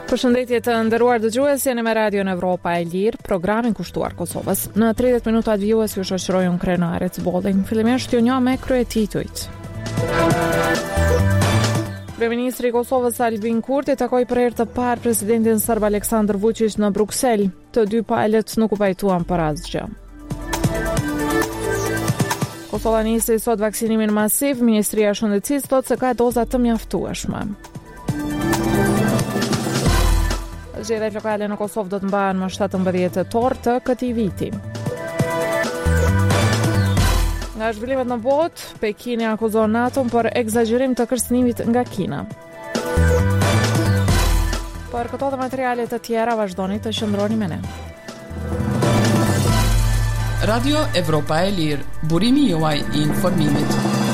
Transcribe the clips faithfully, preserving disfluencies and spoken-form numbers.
Përshëndetje të nderuar dëgjues, jeni me Radio në Evropa e Lirë, programin kushtuar Kosovës. Në tridhjetë minuta të vjues ju shoqëroj unë krenaret Zbolling. Fillimisht ju njoh me kryetitujt. Kryeministri i Kosovës Albin Kurti takoi për herë të parë presidentin serb Aleksandar Vučić në Bruksel. Të dy palët nuk u pajtuan për asgjë. Kosova nisi sot vaksinimin masiv, Ministria e Shëndetësisë thotë se ka doza të mjaftueshme. Zgjedhjet lokale në Kosovë do të mbahen më shtatëmbëdhjetë tetor të këtij viti. Nga zhvillimet në botë, Pekini akuzon NATO-n për egzagerim të kërcënimit nga Kina. Për këto dhe materiale të tjera vazhdoni të qëndroni me ne. Radio Evropa e Lirë, burimi juaj i informimit.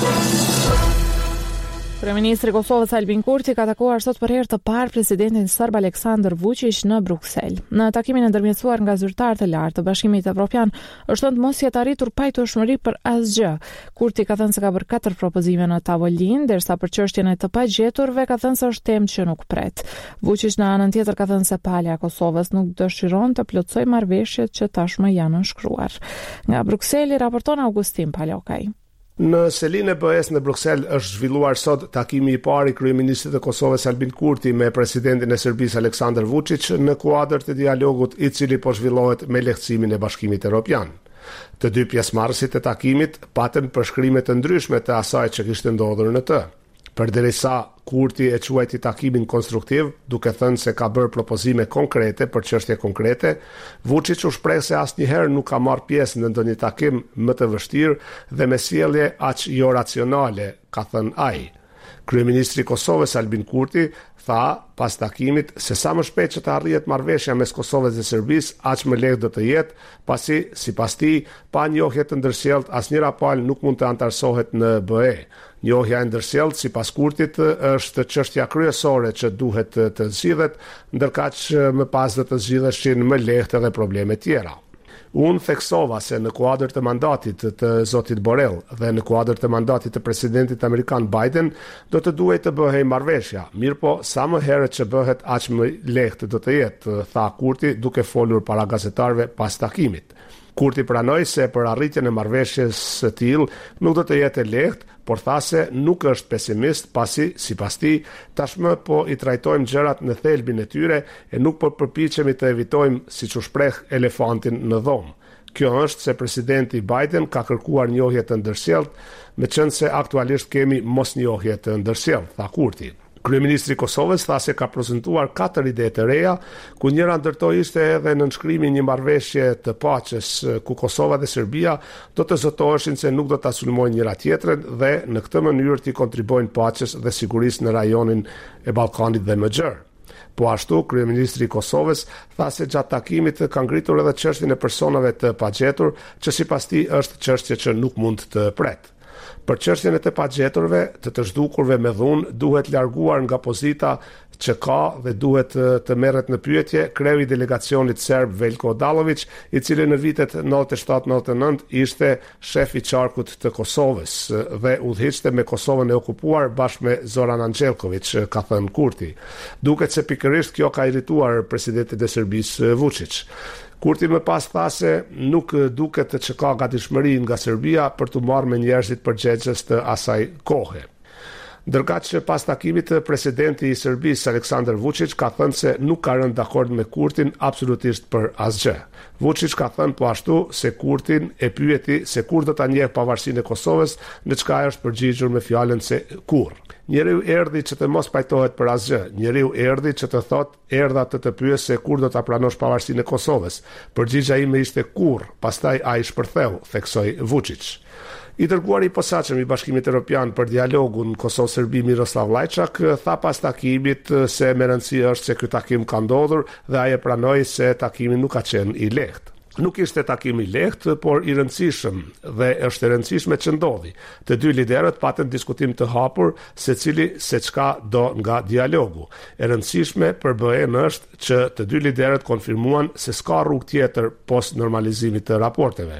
Kryeministri i Kosovës Albin Kurti ka takuar sot për herë të parë presidentin serb Aleksandar Vučić në Bruksel. Në takimin e ndërmjetësuar nga zyrtarë të lartë të Bashkimit Evropian, është thënë mos jetë arritur pajtueshmëri për asgjë. Kurti ka thënë se ka bërë katër propozime në tavolinë, ndërsa për çështjen e të pagjeturve ka thënë se është temë që nuk pret. Vučić në anën tjetër ka thënë se palja e Kosovës nuk dëshiron të plotësojë marrëveshjet që tashmë janë nënshkruar. Nga Brukseli raporton Augustin Palokaj. Në selinë e B E S në Bruksel është zhvilluar sot takimi i parë i kryeministrit të Kosovës Albin Kurti me presidentin e Serbisë Aleksandar Vučić në kuadër të dialogut i cili po zhvillohet me lehtësimin e Bashkimit Evropian. Të dy pjesëmarrësit e takimit patën përshkrime të ndryshme të asaj që kishte ndodhur në të. Përderisa Kurti e quajti takimin konstruktiv, duke thënë se ka bërë propozime konkrete për çështje konkrete, Vučić u shpreh se asnjëherë nuk ka marrë pjesë në ndonjë takim më të vështirë dhe me sjellje aq jo racionale, ka thënë ai. Kryeministri i Kosovës Albin Kurti tha pas takimit se sa më shpejt që të arrihet marrëveshja mes Kosovës dhe Serbisë, aq më lehtë do të jetë, pasi sipas tij, pa njohje të ndërsjellët asnjëra palë nuk mund të antarësohet në B E. Njohja e ndërsjellët sipas Kurtit është çështja kryesore që duhet të zgjidhet, ndërkaq më pas do të zgjidheshin më lehtë edhe probleme tjera. Unë theksova se në kuadër të mandatit të zotit Borrell dhe në kuadër të mandatit të presidentit Amerikan Biden do të duhej të bëhej marrëveshja, mirë po sa më herët që bëhet aq më lehtë do të jetë, tha Kurti duke folur para gazetarëve pas takimit. Kurti pranoi se për arritjen e marrëveshjes së tillë nuk do të jetë e lehtë, por tha se nuk është pesimist pasi, sipas tij, tashmë po i trajtojmë gjërat në thelbin e tyre e nuk po përpiqemi të evitojmë, siç u shpreh, elefantin në dhomë. Kjo është se presidenti Biden ka kërkuar njohje të ndërsjellët, meqense aktualisht kemi mosnjohje të ndërsjellë, tha Kurti. Kryeministri i Kosovës tha se ka prezantuar katër ide të reja, ku njëra ndërtoi ishte edhe nënshkrimi një marrëveshje të paqes ku Kosova dhe Serbia do të zotoheshin se nuk do ta sulmojnë njëra tjetrën dhe në këtë mënyrë të kontribuojnë paqes dhe sigurisë në rajonin e Ballkanit dhe më gjerë. Po ashtu, kryeministri i Kosovës tha se gjatë takimit ka ngritur edhe çështjen e personave të pagjetur, që sipas tij është çështje që nuk mund të pret. Për çështjen e të pagjeturve, të të zhdukurve me dhunë, duhet larguar nga pozita që ka dhe duhet të merret në pyetje kreu i delegacionit serb Veljko Odalović, i cili në vitet nëntëdhjetë e shtatë nëntëdhjetë e nëntë ishte shef i qarkut të Kosovës dhe udhëhiqte me Kosovën e okupuar bashkë me Zoran Anxhelković, ka thënë Kurti. Duket se pikërisht kjo ka irrituar presidentin e Serbisë Vučić. Kurti më pas tha se nuk duket që ka gatishmëri nga Serbia për të marrë me njerëzit përgjegjës të asaj kohe. Ndërkaq që pas takimit presidenti i Serbisë Aleksandar Vučić ka thënë se nuk ka rënë dakord me Kurtin absolutisht për asgjë. Vučić ka thënë po ashtu se Kurtin e pyeti se kur do ta njeh pavarësinë e Kosovës, në çka është përgjigjur me fjalën se kur. Njeriu erdhi që të mos pajtohet për asgjë. Njeriu erdhi që të thotë erdha të të pyes se kur do ta pranosh pavarësinë e Kosovës. Përgjigja ime ishte kur, pastaj ai shpërtheu, theksoi Vučić. I dërguari i posaçëm i Bashkimit Evropian për dialogun Kosovë-Serbi Miroslav Lajçak tha pas takimit se me rëndësi është se ky takim ka ndodhur dhe ai e pranoi se takimi nuk ka qenë i lehtë. Nuk ishte takim i lehtë, por i rëndësishëm dhe është e rëndësishme që ndodhi. Të dy liderët patën diskutim të hapur secili se çka do nga dialogu. E rëndësishme për B E-n është që të dy liderët konfirmuan se s'ka rrugë tjetër post normalizimit të raporteve.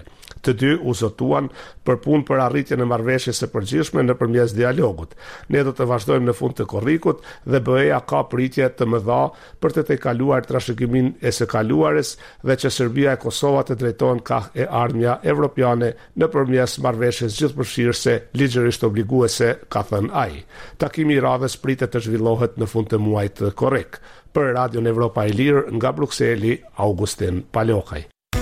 Të dy u zotuan për punë për arritjen e marrëveshjes së përgjithshme nëpërmjet dialogut. Ne do të vazhdojmë në fund të korrikut dhe B E-ja ka pritje të mëdha për të tejkaluar trashëgimin e së kaluarës dhe që Serbia e Kosova të drejtohen kah e ardhmja evropiane nëpërmjet marrëveshjes gjithëpërfshirëse ligjërisht obliguese, ka thënë ai. Takimi i radhës pritet të zhvillohet në fund të muajit të korrik. Për Radion Evropa e Lirë nga Brukseli, Augustin Palokaj.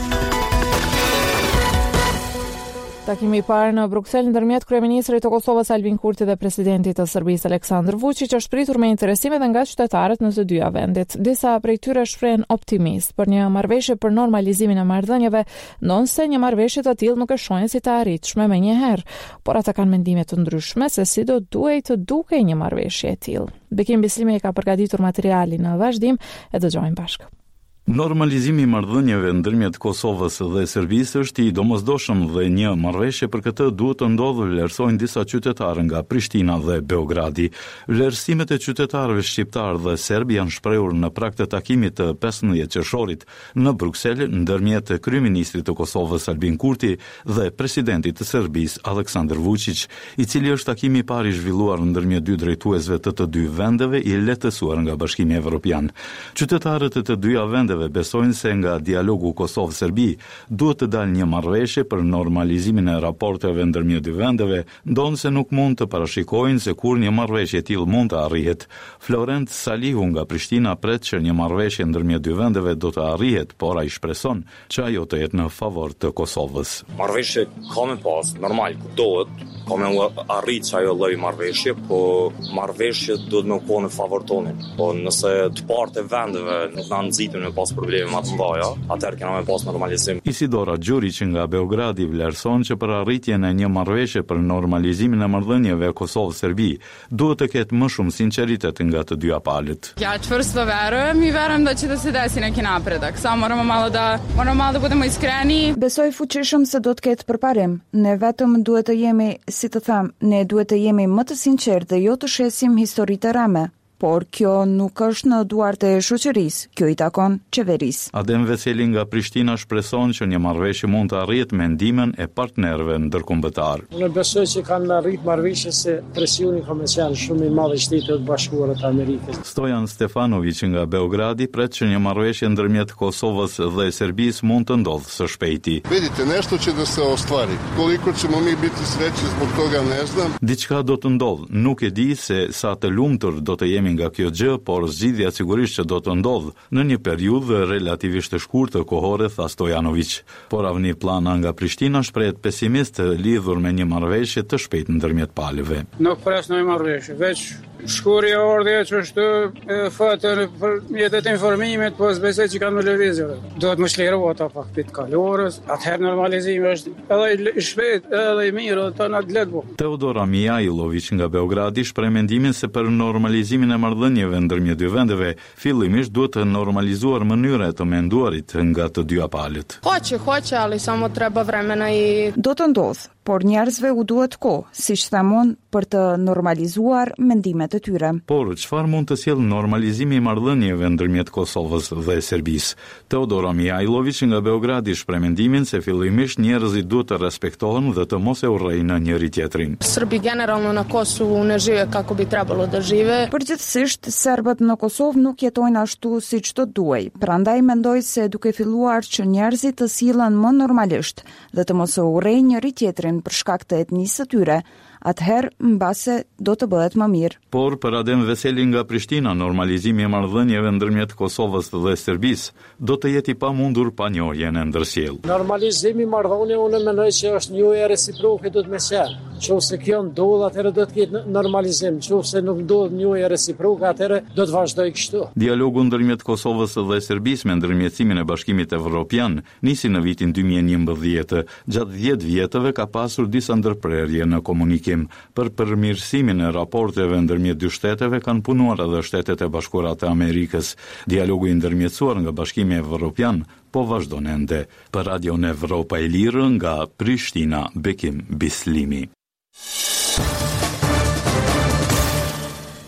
Takimi i parë në Bruksel ndërmjet kryeministrit të Kosovës Albin Kurti dhe presidentit të Serbisë Aleksandar Vučić është pritur me interesim edhe nga qytetarët në të dyja vendet. Disa prej tyre shprehen optimist për një marrëveshje për normalizimin e marrëdhënieve, ndonse një marrëveshje të tillë nuk e shohin si të arritshme menjëherë, por ata kanë mendime të ndryshme se si do duhej të dukej një marrëveshje e tillë. Bekim Bislimi ka përgatitur materialin në vazhdim, e dëgjojmë bashkë. Normalizimi i marrëdhënieve ndërmjet Kosovës dhe Serbisë është i domosdoshëm dhe një marrëveshje për këtë duhet të ndodhë, vlerësojnë disa qytetarë nga Prishtina dhe Beogradi. Vlerësimet e qytetarëve shqiptar dhe serb janë shprehur në prag të takimit të pesëmbëdhjetë qershorit në Bruksel ndërmjet kryeministrit të Kosovës Albin Kurti dhe presidentit të Serbisë Aleksandar Vučić, i cili është takimi i parë i zhvilluar ndërmjet dy drejtuesve të të dy vendeve i lehtësuar nga Bashkimi Evropian. Qytetarët e të dyja vendeve besojnë se nga dialogu Kosovë-Serbi duhet të dalë një marrëveshje për normalizimin e raporteve ndërmjet dy vendeve, ndonse nuk mund të parashikojnë se kur një marrëveshje e tillë mund të arrihet. Florent Salihu nga Prishtina pret që një marrëveshje ndërmjet dy vendeve do të arrihet, por ai shpreson që ajo të jetë në favor të Kosovës. Marrëveshje ka me pas, normal, kuptohet, ka me arrit që ajo lloj marrëveshje, po marrëveshje duhet me qenë në favor tonë. Po nëse të partë e vendeve nuk na nxitën me pas probleme më të mëdha, atëherë kena me pas normalizim. Isidora Gjurić nga Beogradi vlerëson që për arritjen e një marrëveshje për normalizimin e marrëdhënieve Kosovë-Serbi duhet të ketë më shumë sinqeritet nga të dyja palët. Ja čvrsto verujem i verujem da će da se desi neki napredak. Samo moramo malo da moramo malo da budemo iskreni. Besoj fuqishëm se do të ketë përparim. Ne vetëm duhet të jemi, si të them, ne duhet të jemi më të sinqertë dhe jo të shesim histori të rame. Por kjo nuk është në duart e shoqërisë, kjo i takon qeverisë. Adem Veseli nga Prishtina shpreson që një marrëveshje mund të arrihet me ndihmën e partnerëve ndërkombëtar. Unë besoj që kanë arrit marrëveshje se presioni komercial shumë i madh i Shtetit Bashkuar të Amerikës. Stojan Stefanović nga Beogradi pret që një marrëveshje ndërmjet Kosovës dhe Serbisë mund të ndodhë së shpejti. Vidite, nešto će da se ostvari. Koliko ćemo mi biti srećni zbog toga ne znam. Diçka do të ndodhë, nuk e di se sa të lumtur do të jemi nga kjo gjë, por zgjidhja sigurisht që do të ndodhë në një periudhë relativisht të shkurtë kohore, tha Stojanović. Por avni Plana nga Prishtina shprehet pesimist lidhur me një marrëveshje të shpejtë ndërmjet palëve. Nuk pres në marrëveshje, veç shkurja ardhje që është fatër për mjetet e informimit, po s'besoj që kanë me lëvizje. Do të më shleru ata pak pit kalorës, atëherë normalizimi është edhe i shpejt, edhe i mirë, të na të letë. Teodora Mijailović nga Beogradi shpreh mendimin se për normalizimin e marrëdhënieve ndërmjet dy vendeve, fillimisht duhet të normalizuar mënyra e të menduarit nga të dyja palët. Hoće, hoće, ali samo treba vremena i Do të ndodhë, por njerëzve u duhet kohë, siç thamon, për të normalizuar mendimet e tyre. Por çfarë mund të sjellë normalizimi i marrëdhënieve ndërmjet Kosovës dhe Serbisë? Teodora Mijailović nga Beogradi shpreh mendimin se fillimisht njerëzit duhet të respektohen dhe të mos e urrejnë njëri tjetrin. Srbi generalno na Kosovu ne žive kako bi trebalo da žive. Përgjithsisht, serbët në Kosovë nuk jetojnë ashtu siç do duhej. Prandaj mendoj se duke filluar që njerëzit të sillen më normalisht dhe të mos e urrejnë njëri tjetrin për shkak të etnisë së tyre, atëherë mbase do të bëhet më mirë. Por për Adem Veseli nga Prishtina, normalizimi i marrëdhënieve ndërmjet Kosovës dhe Serbisë do të jetë i pamundur pa njohjen e ndërsjellë. Normalizimi i marrëdhënieve unë mendoj që është një reciproke do të më qenë. Nëse kjo ndodh, atëherë do të ketë normalizim. Nëse nuk ndodh një reciproke, atëherë do të vazhdojë kështu. Dialogu ndërmjet Kosovës dhe Serbisë me ndërmjetësimin e Bashkimit Evropian nisi në vitin dy mijë e njëmbëdhjetë. Gjatë dhjetë vjetëve ka pasur disa ndërprerje në komunikim. Për përmirësimin e raporteve ndërmjet dy shteteve kanë punuar edhe Shtetet e Bashkuara të Amerikës. Dialogu i ndërmjetësuar nga Bashkimi Evropian po vazhdon ende. Për Radion Evropa e Lirë nga Prishtina, Bekim Bislimi.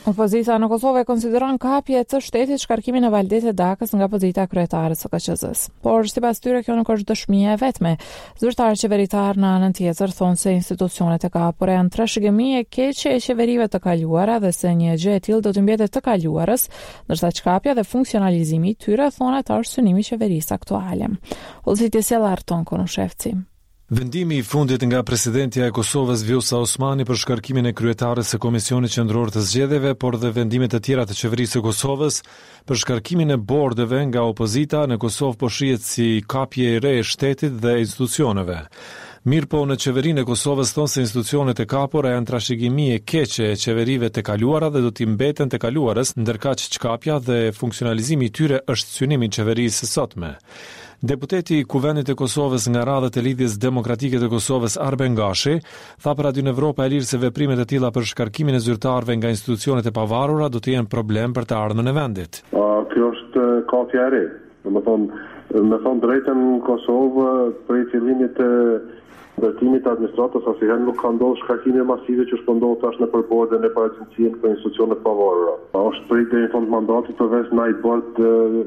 Opozita në Kosovë e konsideron kapje të shtetit shkarkimin e Valdetë Dakës nga pozita kryetare së K Q Z-s. Por sipas tyre kjo nuk është dëshmia e vetme. Zyrtarë qeveritar në anën tjetër thonë se institucionet e kapura janë trashëgimi e keqe e qeverive të kaluara dhe se një gjë e tillë do të mbetet të kaluarës, ndërsa çkapja dhe funksionalizimi i tyre thonë të arsyetimi i qeverisë aktuale. Udhëzitja sjell Arton Konushevci. Vendimi i fundit nga presidentja e Kosovës Vjosa Osmani për shkarkimin e kryetares së Komisionit Qendror të Zgjedhjeve, por dhe vendimet e tjera të qeverisë së Kosovës për shkarkimin e bordeve nga opozita në Kosovë po shihet si kapje e re e shtetit dhe institucioneve. Mirë po në qeverinë e Kosovës thonë se institucionet e kapura janë trashëgimi e keqe e qeverive të kaluara dhe do t'i mbeten të kaluarës, ndërkaq çkapja dhe funksionalizimi i tyre është synimi i qeverisë së sotme. Deputeti i Kuvendit të Kosovës nga radhët e Lidhjes Demokratike të Kosovës Arben Gashi tha për Radion Evropa e Lirë se veprimet e tilla për shkarkimin e zyrtarëve nga institucionet e pavarura do të jenë problem për të ardhmen e vendit. Uh, kjo është kapja e re. Domethënë, me thon drejtën në Kosovë për fillimit të ndërtimit të administratës asnjëherë nuk ka ndodhur shkarkime masive që është ndodhur tash në përbordën e paragjithësinë për institucionet pavarura. Është prit deri në fund mandatit përveç në ai bord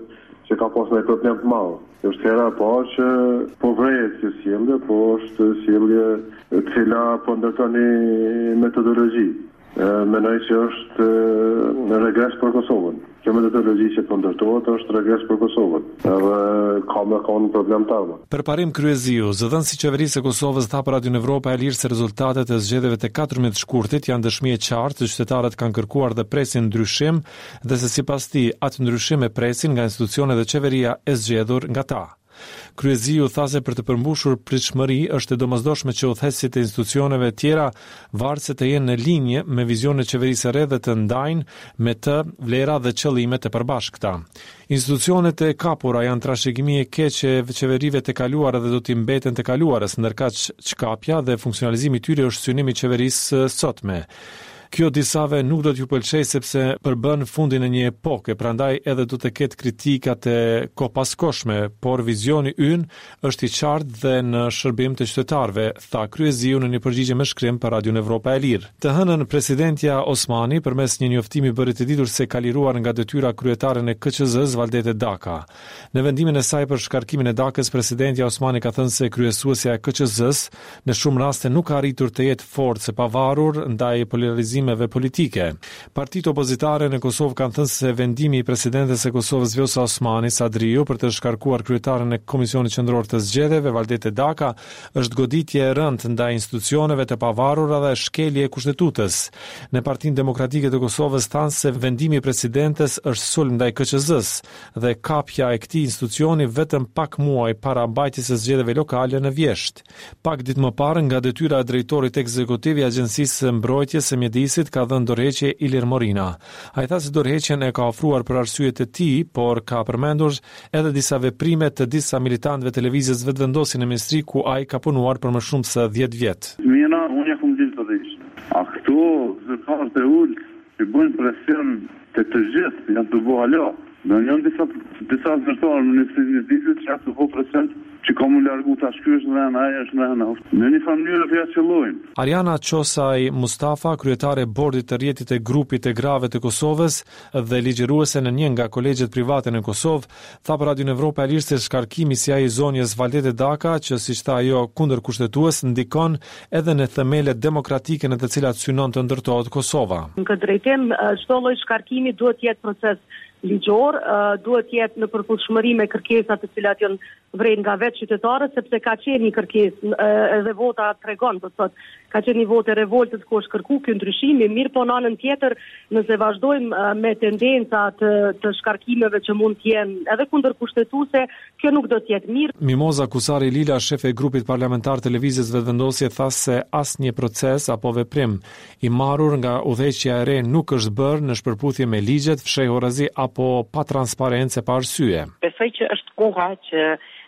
që ka pas në problem të madh. Është hera e parë që po vrejet kjo sjellje, po është sjellje e cila po ndërton një metodologji. Mendoj që është në regres për Kosovën. Kjo metodologji që po ndërtohet është regres për Kosovën. Edhe ka me ka një problem të armë. Për parim kryeziu, zëdhënësi i qeverisë së Kosovës tha për Radion Evropa e Lirë se rezultatet e zgjedhjeve të katërmbëdhjetë shkurtit janë dëshmi e qartë se qytetarët kanë kërkuar dhe presin ndryshim dhe se sipas tij atë ndryshim e presin nga institucionet dhe qeveria e zgjedhur nga ta. Kryeziu tha se për të përmbushur pritshmëri është e domosdoshme që udhëheqësit e institucioneve tjera varëse të jenë në linje me vizionin e qeverisë së re dhe të ndajnë me të vlera dhe qëllime të përbashkëta. Institucionet e kapura janë trashëgimi e keqe e qeverive të kaluara dhe do t'i mbeten të kaluarës, ndërkaq çkapja dhe funksionalizimi i tyre është synimi i qeverisë së sotme. Kjo disave nuk do t'ju pëlqej sepse përbën fundin e një epoke, prandaj edhe do të ketë kritikat e kopaskoshme, por vizioni ynë është i qartë dhe në shërbim të qytetarëve, tha kryeziu në një përgjigje me shkrim për Radion Evropa e Lirë. Të hënën presidentja Osmani përmes një njoftimi bëri të ditur se ka liruar nga detyra kryetare e K Q Z-s Valdetë Daka. Në vendimin e saj për shkarkimin e Dakës, presidentja Osmani ka thënë se kryesuesja e K Q Z-s në shumë raste nuk ka arritur të jetë forcë e pavarur ndaj polarizimeve politike. Partitë opozitare në Kosovë kanë thënë se vendimi i presidentes së Kosovës Vjosa Osmani Sadriu për të shkarkuar kryetaren e Komisionit Qendror të Zgjedhjeve Valdetë Daka është goditje e rëndë ndaj institucioneve të pavarura dhe shkelje e Kushtetutës. Në Partinë Demokratike të Kosovës thanë se vendimi i presidentes është sulm ndaj K Q Z-s dhe kapja e këtij institucioni vetëm pak muaj para mbajtjes së zgjedhjeve lokale në Vjesht. Pak ditë më parë, nga detyra e drejtorit ekzekutiv i Agjencisë së Mbrojtjes së Mjedisit ka dhënë dorëheqje Ilir Morina. Ai tha se dorëheqjen e ka ofruar për arsye të tij, por ka përmendur edhe disa veprime të disa militantëve të lëvizjes vetvendosi në ministri ku ai ka punuar për më shumë se dhjetë vjet. Mina, unë jam ditë të dish. A këto zyrtarët e ulë që bëjnë presion të të gjithë janë të bëha lo. Në janë disa disa zyrtarë në ministrinë e Mjedisit që janë të bëjnë presion që ka mu largu ta shky është në rena, aja është në rena. Në një familje të qëllojnë. Ariana Qosaj Mustafa, kryetare e bordit të rjetit e grupit e grave të Kosovës dhe ligjëruese në një nga kolegjet private në Kosovë, tha për Radion Evropa e Lirë se shkarkimi si ai i zonjës Valdetë Daka, që siç tha ajo kundër kushtetues, ndikon edhe në themelet demokratike në të cilat synon të ndërtohet Kosova. Në këtë drejtim, çdo lloj shkarkimi duhet të jetë proces ligjor, uh, duhet jetë në përputhshmëri me kërkesat të cilat janë vren nga vetë qytetarët, sepse ka qenë një kërkesë uh, edhe vota tregon, do të thotë, ka qenë një votë e revoltës ku është kërku ky ndryshim, mirë po në anën tjetër, nëse vazhdojmë uh, me tendenca të, të shkarkimeve që mund të jenë edhe kundër kushtetuese, kjo nuk do të jetë mirë. Mimoza Kusari Lila, shefe e grupit parlamentar të lëvizjes vetëvendosje, tha se asnjë proces apo veprim i marrur nga udhëheqja e re nuk është bërë në shpërputhje me ligjet, fshehurazi apo pa transparencë pa arsye. Besoj që është koha që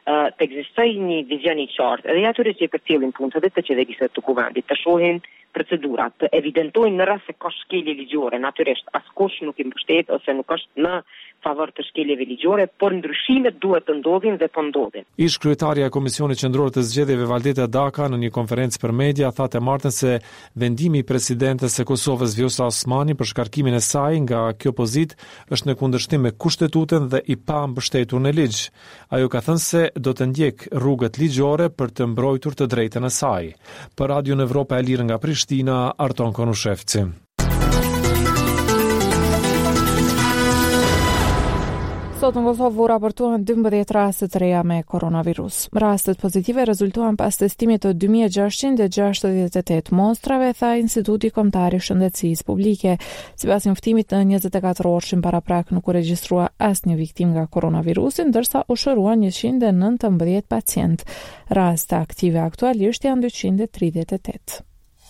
uh, të ekzistojë një vizion i qartë, edhe atyre që e përcjellin punët, edhe të qeverisë të kuvendit, të shohin procedurat, të evidentojnë në rast se ka shkelje ligjore, natyrisht askush nuk i mbështet ose nuk është në favor të shkeljeve ligjore, por ndryshimet duhet të ndodhin dhe po ndodhin. Ish kryetaria e Komisionit Qendror të Zgjedhjeve Valdeta Daka në një konferencë për media tha të martën se vendimi i presidentes së Kosovës Vjosa Osmani për shkarkimin e saj nga kjo pozitë është në kundërshtim me kushtetutën dhe i pambështetur në ligj. Ajo ka thënë se do të ndjek rrugët ligjore për të mbrojtur të drejtën e saj. Për Radio Evropa e Lirë nga Prishtina, Arton Konushevci. Sot në Kosovë u raportuan dymbëdhjetë raste të reja me koronavirus. Rastet pozitive rezultuan pas testimit të dy mijë e gjashtëqind e gjashtëdhjetë e tetë mostrave, tha Instituti Kombëtar i Shëndetësisë Publike. Sipas njoftimit, në njëzet e katër orëshin paraprak nuk u regjistrua asnjë viktim nga koronavirusi, ndërsa u shëruan njëqind e nëntëmbëdhjetë pacient. Raste aktive aktualisht janë dyqind e tridhjetë e tetë.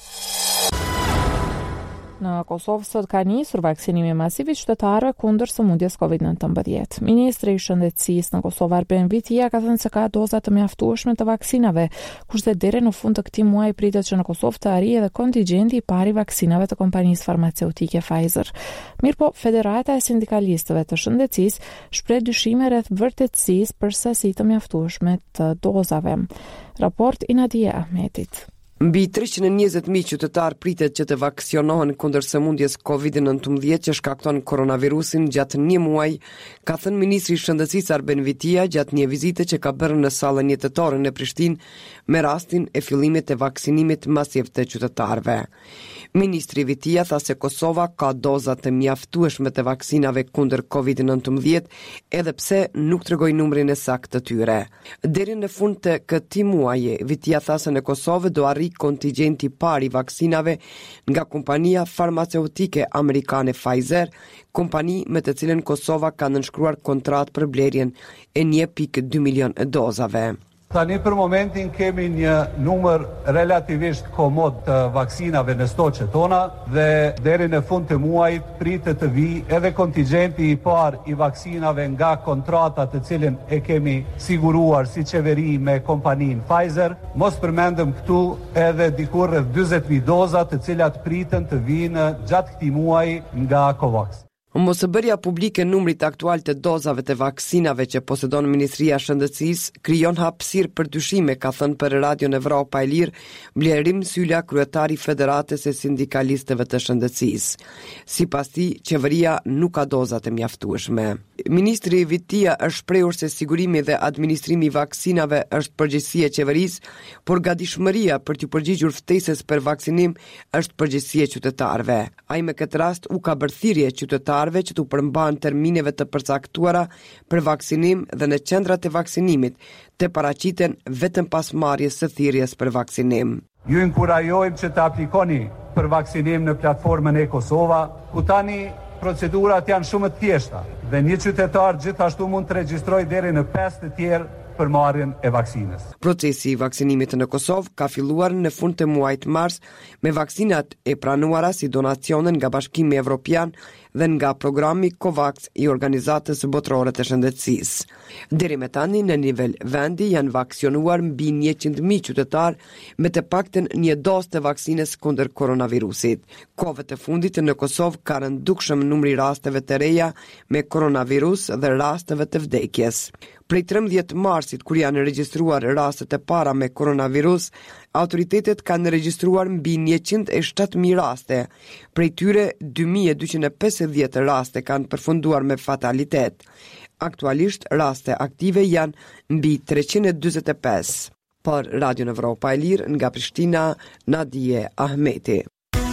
Në Kosovë sot ka nisur vaksinimi masiv i qytetarëve kundër sëmundjes covid nëntëmbëdhjetë. Ministri i Shëndetësisë në Kosovë Arben Vitia ka thënë se ka doza të mjaftueshme të vaksinave, kurse deri në fund të këtij muaji pritet që në Kosovë të arrijë edhe kontingjenti i parë i vaksinave të kompanisë farmaceutike Pfizer. Mirpo Federata e Sindikalistëve të Shëndetësisë shpreh dyshime rreth vërtetësisë për sasi të mjaftueshme të dozave. Raport i Nadia Ahmetit. Mbi treqind e njëzet mijë qytetar pritet që të vaksionohen kundër sëmundjes covid nëntëmbëdhjetë që shkakton koronavirusin gjatë një muaji, ka thënë ministri i Shëndetësisë Arben Vitia gjatë një vizite që ka bërë në sallën jetëtore në Prishtinë me rastin e fillimit të vaksinimit masiv të qytetarëve. Ministri Vitia tha se Kosova ka doza të mjaftueshme të vaksinave kundër covid nëntëmbëdhjetë edhe pse nuk tregoi numrin e saktë të tyre. Deri në fund të këtij muaji, Vitia tha se në Kosovë do arrijë kontingjenti i parë i vaksinave nga kompania farmaceutike amerikane Pfizer, kompani me të cilën Kosova ka nënshkruar kontratë për blerjen e një pikë dy milion dozave. Tani për momentin kemi një numër relativisht komod të vaksinave në stoqet tona dhe deri në fund të muajit pritet të vijë edhe kontingjenti i parë i vaksinave nga kontrata të cilën e kemi siguruar si qeveri me kompaninë Pfizer. Mos përmendëm këtu edhe dikur rreth dyzet mijë doza të cilat priten të vijnë gjatë këtij muaji nga Covax. Mosbërja publike numrit aktual të dozave të vaksinave që posedon Ministria e Shëndetësisë krijon hapësirë për dyshime, ka thënë për Radio Evropa e Lirë Blerim Sylla, kryetari i Federatës së Sindikalistëve të Shëndetësisë. Sipas tij, qeveria nuk ka doza të mjaftueshme. Ministri Vitia është shprehur se sigurimi dhe administrimi i vaksinave është përgjegjësia e qeverisë, por gatishmëria për të përgjigjur ftesës për vaksinim është përgjegjësia e qytetarëve. Ai me këtë rast u ka bërë thirrje qytetarëve që të përmbahen termineve të përcaktuara për vaksinim dhe në qendrat e vaksinimit të paraqiten vetëm pas marrjes së thirrjes për vaksinim. Ju inkurajojmë që të aplikoni për vaksinim në platformën e Kosova, ku tani procedurat janë shumë të thjeshta dhe një qytetar gjithashtu mund të regjistrojë deri në pesë të tjerë për marrjen e vaksinës. Procesi i vaksinimit në Kosovë ka filluar në fund të muajit mars me vaksinat e pranuara si donacione nga Bashkimi Evropian dhe nga programi Covax i Organizatës Botërore të Shëndetësisë. Deri më tani në nivel vendi janë vaksionuar mbi njëqind mijë qytetarë me të paktën një dozë të vaksinës kundër koronavirusit. Kohët e fundit në Kosovë ka rëndukshëm numri rasteve të reja me koronavirus dhe rasteve të vdekjes. Prej trembëdhjetë marsit, kur janë regjistruar rastet e para me koronavirus, autoritetet kanë regjistruar mbi njëqind e shtatë mijë raste. Prej tyre dy mijë e dyqind e pesëdhjetë raste kanë përfunduar me fatalitet. Aktualisht raste aktive janë mbi treqind e dyzet e pesë. Për Radio Evropa e Lirë nga Prishtina, Nadije Ahmeti.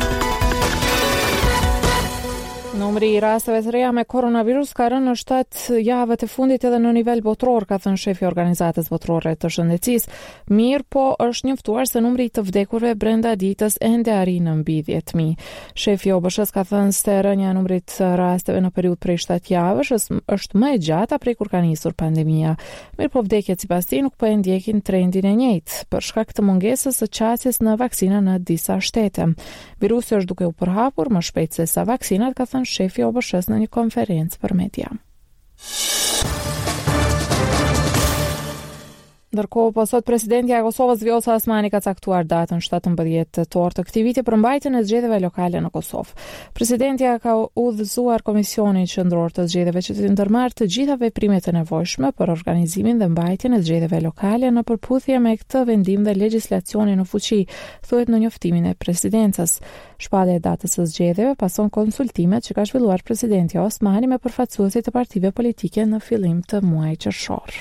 Numri i rasteve të reja me koronavirus ka rënë në shtatë javët e fundit edhe në nivel botror, ka thënë shefi i Organizatës Botërore të Shëndetësisë. Mirë, po është njoftuar se numri i të vdekurve brenda ditës ende arrin në mbi dhjetë mijë. Shefi i O B S-s ka thënë se rënja e numrit të rasteve në periudhë prej shtatë javësh është më e gjata prej kur ka nisur pandemia. Mirë, po vdekjet sipas tij nuk po e ndjekin trendin e njëjtë për shkak të mungesës së qasjes në vaksina në disa shtete. Virusi është duke u përhapur më shpejt se sa vaksinat, ka thënë shefi O B S-s në një konferencë për media. Ndërkohë, po sot presidentja e Kosovës Vjosa Osmani ka caktuar datën shtatëmbëdhjetë tetor të këtij viti për mbajtjen e zgjedhjeve lokale në Kosovë. Presidentja ka udhëzuar Komisionin Qendror të Zgjedhjeve që të ndërmarrë të gjitha veprimet e nevojshme për organizimin dhe mbajtjen e zgjedhjeve lokale në përputhje me këtë vendim dhe legjislacionin në fuqi, thuhet në njoftimin e presidencës. Shpallja e datës së zgjedhjeve pason konsultimet që ka zhvilluar presidentja Osmani me përfaqësuesit të partive politike në fillim të muajit qershor.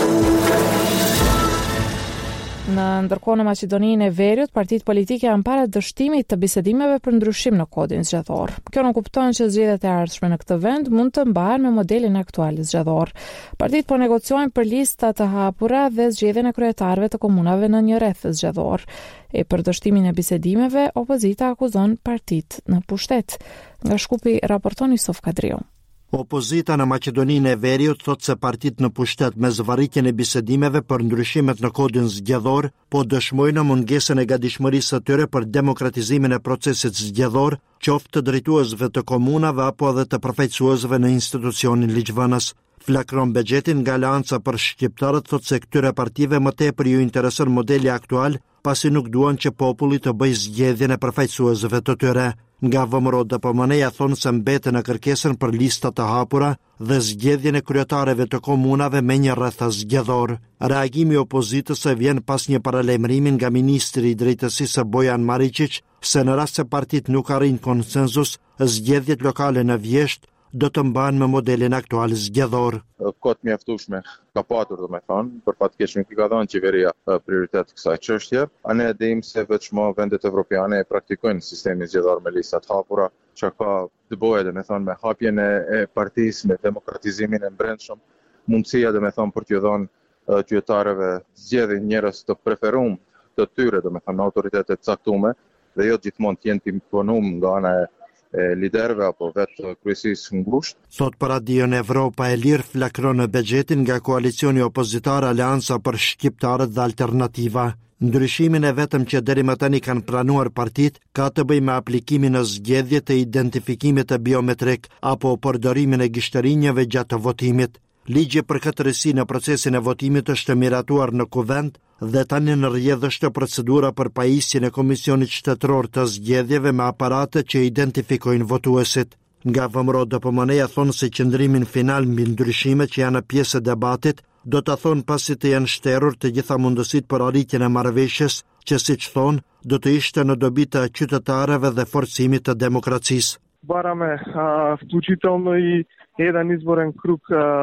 Në ndërkohë në Maqedoninë e Veriut, partitë politike janë para dështimit të bisedimeve për ndryshim në kodin zgjedhor. Kjo nuk kupton që zgjedhjet e ardhshme në këtë vend mund të mbahen me modelin aktual zgjedhor. Partitë po negociojnë për lista të hapura dhe zgjedhjen e kryetarëve të komunave në një rreth zgjedhor. E për dështimin e bisedimeve, opozita akuzon partitë në pushtet. Nga Shkupi raporton Yusuf Kadriu. Opozita në Maqedoninë e Veriut thot se partitë në pushtet me zvarritjen e bisedimeve për ndryshimet në kodin zgjedhor, po dëshmojnë mungesën e gatishmërisë së tyre për demokratizimin e procesit zgjedhor, qoftë të drejtuesve të komunave apo edhe të përfaqësuesve në institucionin ligjvënës. Flakron Bexhetin nga Alianca për Shqiptarët thot se këtyre partive më tepër ju intereson modeli aktual, pasi nuk duan që populli të bëjë zgjedhjen e përfaqësuesve të tyre. Nga V M R O D P M N-ja thonë se mbeten në kërkesën për lista të hapura dhe zgjedhjen e kryetarëve të komunave me një rreth zgjedhor. Reagimi i opozitës vjen pas një paralajmërimi nga ministri i drejtësisë Bojan Maričić se në rast se partitë nuk arrin konsenzus, zgjedhjet lokale në vjesht do të mbahen me modelin aktual zgjedhor. Kot mjaftueshme ka patur, do me thonë, për fatkeqësinë që ka dhënë qeveria prioritet kësaj çështje. A ne dimë se vetëm vendet evropiane e praktikojnë sistemin zgjedhor me lista të hapura, që ka të bëjë, do me thonë, me hapjen e partisë, me demokratizimin e brendshëm, mundësia, do me thonë, për t'ju dhënë qytetarëve zgjedhjen njerëz të preferuar të tyre, do me thonë, autoritetet të caktuara, dhe jo gjithmonë të jenë imponuar nga ana e e liderëve apo vetë kryesisë ngushtë. Thot për Radion Evropa e Lirë Flakron Bexhetin nga koalicioni opozitar Alianca për Shqiptarët dhe Alternativa. Ndryshimin e vetëm që deri më tani kanë pranuar partitë ka të bëjë me aplikimin e zgjedhjeve të identifikimit të biometrik apo përdorimin e gishtërinjave gjatë votimit. Ligji për këtë rësi në procesin e votimit është miratuar në kuvend dhe tani në rrjedhë është procedura për pajisjen e Komisionit Shtetëror të Zgjedhjeve me aparate që identifikojnë votuesit. Nga V M R O D P M N-ja thonë se qëndrimin final mbi ndryshimet që janë pjesë e debatit do ta thonë pasi të janë shterur të gjitha mundësitë për arritjen e marrëveshjes, që siç thonë, do të ishte në dobi të qytetarëve dhe forcimit të demokracisë. Бараме вклучително и jedan izboren krug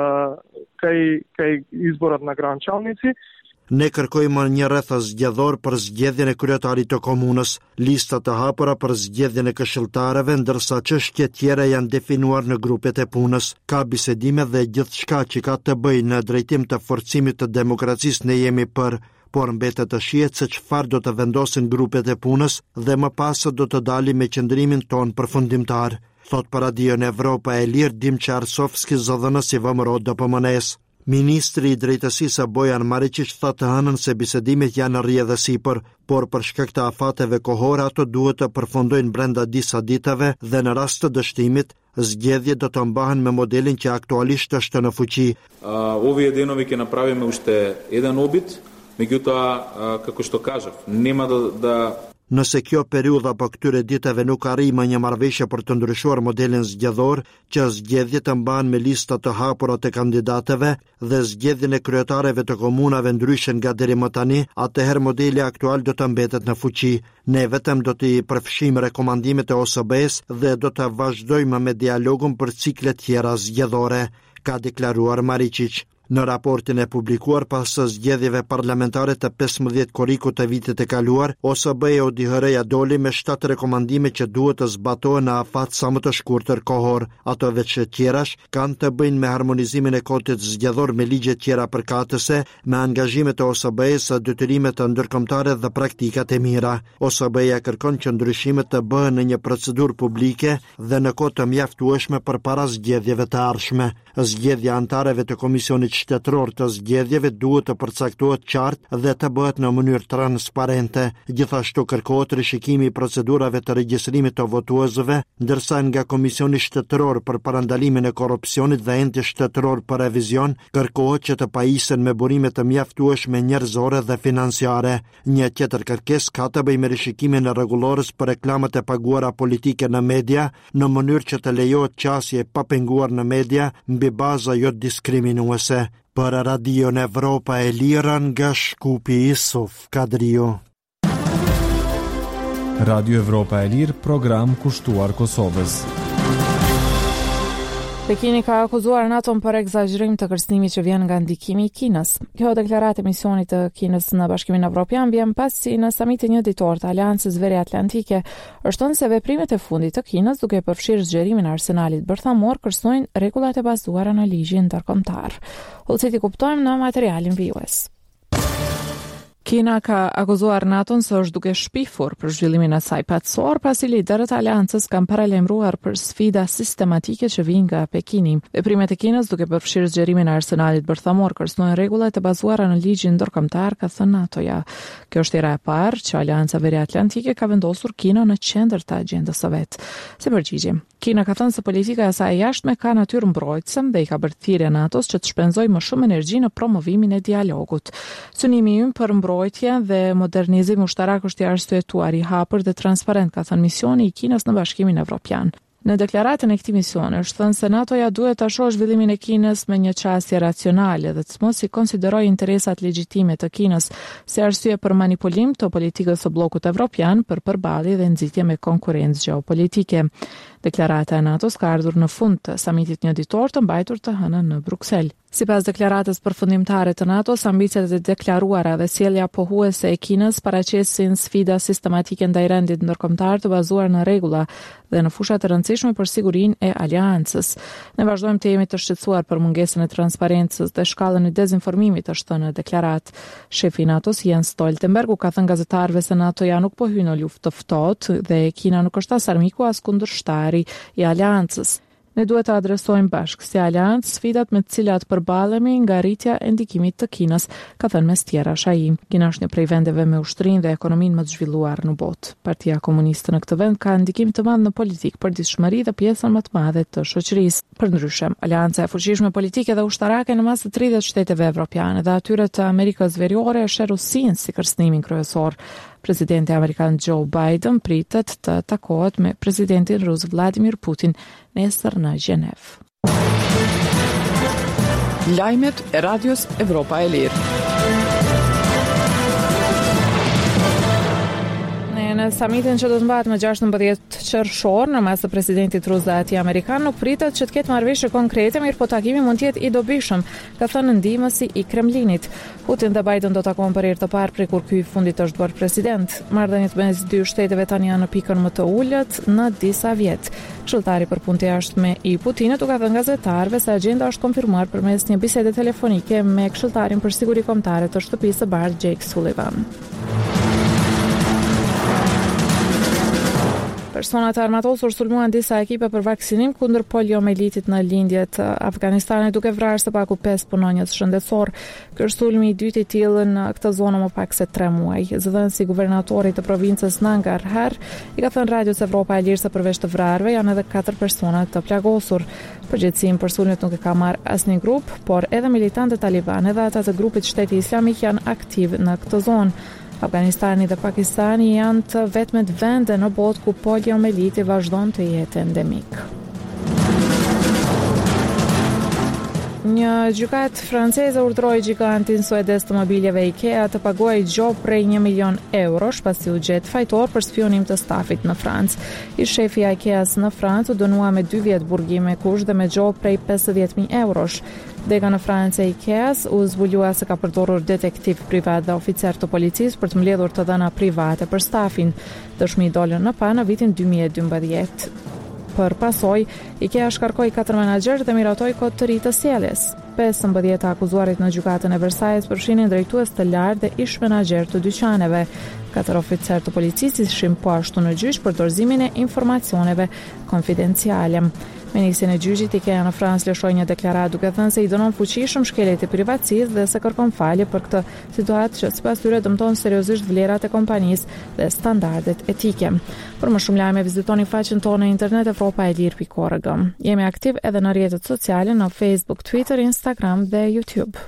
kaj, kaj izborat na grančalnici. Ne kërkojmë një rreth zgjedhor për zgjedhjen e kryetarit të komunës, lista të hapura për zgjedhjen e këshilltarëve, ndërsa çështjet tjera janë definuar në grupet e punës. Ka bisedime dhe gjithçka që ka të bëjë në drejtim të forcimit të demokracisë ne jemi për, por mbetet të shihet se çfarë do të vendosin grupet e punës dhe më pas do të dalim me qëndrimin ton përfundimtar. Thot për Radion Evropa e Lirë Dimçi Arsovski, zëdhënës i V M R O D P M N-s. Ministri i drejtësisë Bojan Maričić tha të hënën se bisedimet janë rrjedhë sipër, por për shkak të afateve kohore ato duhet të përfundojnë brenda disa ditëve dhe në rast të dështimit, zgjedhjet do të mbahen me modelin që aktualisht është në fuqi. Овие денови ќе направиме уште еден обид, меѓутоа како што кажав, нема да, да Nëse kjo periudha për këtyre ditëve nuk arrijmë një marrëveshje për të ndryshuar modelin zgjedhor, që zgjedhjet të mbahen me lista të hapura të kandidatëve dhe zgjedhjen e kryetarëve të komunave ndryshe nga deri më tani, atëherë modeli aktual do të mbetet në fuqi. Ne vetëm do të përfshijmë rekomandimet e O S B-s dhe do të vazhdojmë me dialogun për cikle tjera zgjedhore, ka deklaruar Maričić. Në raportin e publikuar pas zgjedhjeve parlamentare të pesëmbëdhjetë korrikut të vitit të kaluar, O S B-ja u D H R-ja doli me shtatë rekomandime që duhet të zbatohen në afat sa më të shkurtër kohor. Ato veç tjerash kanë të bëjnë me harmonizimin e kodit zgjedhor me ligje tjera përkatëse, me angazhimet e O S B-s, detyrimet të ndërkombëtare dhe praktikat e mira. O S B-ja kërkon që ndryshimet të bëhen në një procedurë publike dhe në kohë të mjaftueshme përpara zgjedhjeve të ardhshme. Zgjedhja antarëve të Komisionit shtetëror të zgjedhjeve duhet të përcaktohet qartë dhe të bëhet në mënyrë transparente. Gjithashtu kërkohet rishikimi i procedurave të regjistrimit të votuesve, ndërsa nga Komisioni Shtetëror për parandalimin e korrupsionit dhe enti shtetëror për revizion kërkohet që të pajisen me burime të mjaftueshme njerëzore dhe financiare. Një tjetër kërkesë ka të bëjë me rishikimin e rregullorës për reklamat e paguara politike në media, në mënyrë që të lejohet qasje pa penguar në media mbi baza jo diskriminuese. Për Radio Evropa e Lira nga Shkupi Isuf Kadrio. Radio Evropa e Lirë, program kushtuar Kosovës. Pekini ka akuzuar NATO për egzagerim të kërcënimit që vjen nga ndikimi i Kinës. Kjo deklaratë e misionit të Kinës në Bashkimin Evropian vjen pasi në samitin një ditor të Aleancës Veriatlantike është thënë se veprimet e fundit të Kinës duke përfshirë zgjerimin e arsenalit bërthamor kërcënojnë rregullat e bazuara në ligjin ndërkombëtar. Ullësit i kuptojmë në materialin vijues. Kina ka akuzuar NATO-n se është duke shpifur për zhvillimin e saj patësor, pasi liderët e aleancës kanë paralajmëruar për sfida sistematike që vijnë nga Pekini. Veprimet e Kinës duke përfshirë zgjerimin e arsenalit bërthamor kërcënojnë rregullat e bazuara në ligjin ndërkombëtar, ka thënë NATO-ja. Kjo është hera e parë që Aleanca Veriatlantike ka vendosur Kinën në qendër të agjendës së vet. Si përgjigje, Kina ka thënë se politika e saj e jashtme ka natyrë mbrojtëse dhe i ka bërë thirrje NATO-s që të shpenzojë më shumë energji në promovimin e dialogut. Synimi ynë për mbrojtje dhe modernizim ushtarak është i arsyetuar, i hapur dhe transparent, ka thënë misioni i Kinës në Bashkimin Evropian. Në deklaratën e këtij misioni është thënë se NATO-ja duhet ta shohë zhvillimin e Kinës me një qasje racionale dhe të mos i konsiderojë interesat legjitime të Kinës si arsye për manipulim të politikës së bllokut evropian për përballje dhe nxitje me konkurrencë gjeopolitike. Deklarata e NATO-s ka ardhur në fund të samitit një ditor të mbajtur të hënën në Bruksel. Sipas deklaratës përfundimtare të NATO-s, ambicet e deklaruara dhe sjellja pohuese e Kinës paraqesin sfida sistematike ndaj rendit ndërkombëtar të bazuar në rregulla dhe në fusha të rëndësishme për sigurinë e aleancës. Ne vazhdojmë të jemi të shqetësuar për mungesën e transparencës dhe shkallën e dezinformimit, është thënë në deklaratë. Shefi i NATO-s Jens Stoltenberg u ka thënë gazetarëve se NATO-ja nuk po hyn në luftë të ftohtë dhe Kina nuk është as armiku as kundërshtari i aleancës. Ne duhet të adresojmë bashkë si aleancë sfidat me të cilat përballemi nga rritja e ndikimit të Kinës, ka thënë mes tjerash ai. Kina është një prej vendeve me ushtrinë dhe ekonominë më të zhvilluar në botë. Partia Komuniste në këtë vend ka ndikim të madh në politikë, përditshmëri dhe pjesën më të madhe të shoqërisë. Përndryshe, aleanca e fuqishme politike dhe ushtarake në mas të tridhjetë shteteve evropiane dhe atyre të Amerikës Veriore e sheh Rusinë si kërcënimin kryesor. Presidenti amerikan Joe Biden pritet të takohet me presidentin rus Vladimir Putin nesër në Gjenev. Lajmet e Radios Evropa e Lirë. Në samitin që do të mbahet më gjashtëmbëdhjetë qershor në mes të presidentit rus dhe atij amerikan nuk pritet që të ketë marrëveshje konkrete, mirë po takimi mund të jetë i dobishëm, ka thënë ndihmësi i Kremlinit. Putin dhe Biden do takohen për herë të parë prej kur ky i fundit është bërë president. Marrëdhëniet mes dy shteteve tani janë në pikën më të ulët në disa vjet. Këshilltari për punë të jashtme i Putinit u ka thënë gazetarëve se agjenda është konfirmuar përmes një bisede telefonike me këshilltarin për siguri kombëtare të shtëpisë së bardhë Jake Sullivan. Personat e armatosur sulmuan disa ekipe për vaksinim kundër poliomelitit në lindje të Afganistanit, duke vrarë së paku pesë punonjës shëndetësor. Ky është sulmi i dytë i tillë në këtë zonë më pak se tre muaj. Zëdhënësi guvernatori të provincës Nangarhar i ka thënë Radios Evropa e Lirë se përveç të vrarëve janë edhe katër persona të plagosur. Përgjegjësinë për sulmet nuk e ka marrë asnjë grup, por edhe militantët taliban edhe ata të grupit Shteti Islamik janë aktiv në këtë zonë. Afganistani dhe Pakistani janë të vetmet vende në botë ku poliomeliti vazhdon të jetë endemik. Një gjykat franceze urdhëroi gigantin suedez të mobiljeve IKEA të paguajë gjop prej një milion eurosh pasi u gjet fajtor për spionim të stafit në Francë. Ish shefi i IKEA-s në Francë u dënua me dy vjet burgim me kusht dhe me gjop prej pesëdhjetë mijë eurosh. Dega në Francë e IKEA-s u zbulua se ka përdorur detektiv privat dhe oficer të policisë për të mbledhur të dhëna private për stafin. Dëshmi dolën në pa në vitin dy mijë e dymbëdhjetë. Për pasoj, IKEA shkarkoi katër menaxherë dhe miratoi kod të ri të sjelljes. pesëmbëdhjetë të akuzuarit në gjykatën e Versailles përfshinin drejtues të lartë dhe ish menaxher të dyqaneve. Katër oficer të policisë ishin po ashtu në gjyq për dorëzimin e informacioneve konfidenciale. Ministri i gjyqit i Keja në Francë lëshoi një deklaratë duke thënë se i dënon fuqishëm shkeljet e privatësisë dhe se kërkon falje për këtë situatë që sipas tyre dëmton seriozisht vlerat e kompanisë dhe standardet etike. Për më shumë lajme vizitoni faqen tonë në internet evropaelir pikë org. Jemi aktiv edhe në rrjetet sociale në Facebook, Twitter, Instagram dhe YouTube.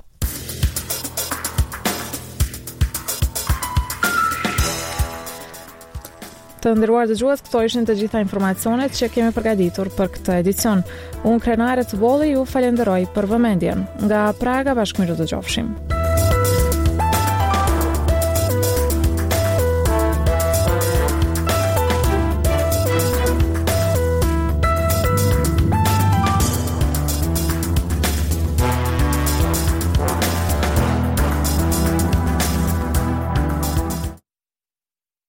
Të nderuar dëgjues, këto ishin të gjitha informacionet që kemi përgatitur për këtë edicion. Unë Krenare të Bolli ju falenderoj për vëmendjen. Nga Praga bashkëmirë të dëgjofshim.